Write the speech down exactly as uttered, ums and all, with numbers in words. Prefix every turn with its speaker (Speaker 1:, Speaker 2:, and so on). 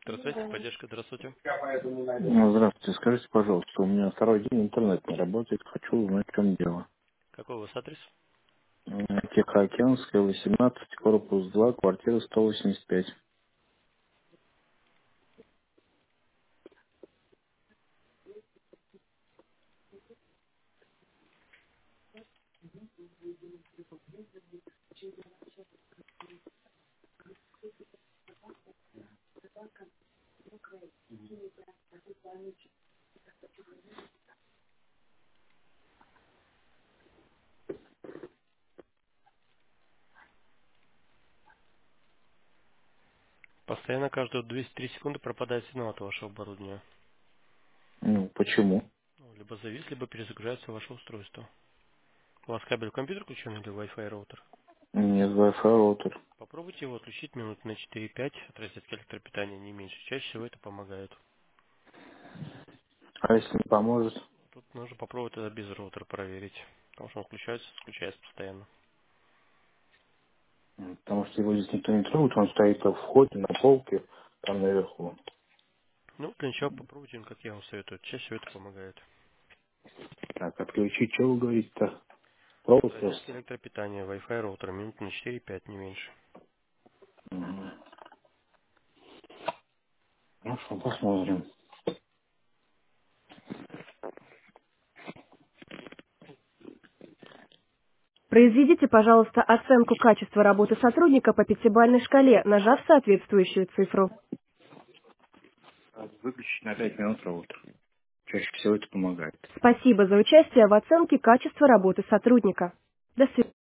Speaker 1: Здравствуйте, поддержка, здравствуйте.
Speaker 2: Ну, здравствуйте. Скажите, пожалуйста, у меня второй день интернет не работает. Хочу узнать, в чем дело.
Speaker 1: Какой у вас адрес?
Speaker 2: М, Тихоокеанская, восемнадцать, корпус два, квартира сто восемьдесят пять.
Speaker 1: Постоянно каждые двести три секунды пропадает сигнал от вашего оборудования.
Speaker 2: Ну, почему?
Speaker 1: Ну, Либо завис, либо перезагружается ваше устройство. У вас кабель в компьютер включен или Wi-Fi роутер?
Speaker 2: Нет, Wi-Fi роутер.
Speaker 1: Попробуйте его отключить минут на четыре-пять от розетки электропитания, не меньше. Чаще всего это помогает.
Speaker 2: А если не поможет?
Speaker 1: Тут нужно попробовать это без роутера проверить, потому что он включается, включается постоянно.
Speaker 2: М, Потому что его здесь никто не трогает, он стоит в входе, на полке, там наверху.
Speaker 1: Ну, для начала попробуйте, как я вам советую. Чаще всего это помогает.
Speaker 2: Так, отключить, что вы говорите-то?
Speaker 1: От
Speaker 2: Провод
Speaker 1: розетки
Speaker 2: просто.
Speaker 1: электропитания, Wi-Fi роутера минут на четыре-пять, не меньше.
Speaker 2: Мгм. Хорошо, посмотрим.
Speaker 1: Произведите, пожалуйста, оценку качества работы сотрудника по пятибалльной шкале, нажав соответствующую цифру.
Speaker 2: Так, выключить на пять минут роутер. Чаще всего это помогает.
Speaker 1: Спасибо за участие в оценке качества работы сотрудника. До свидания.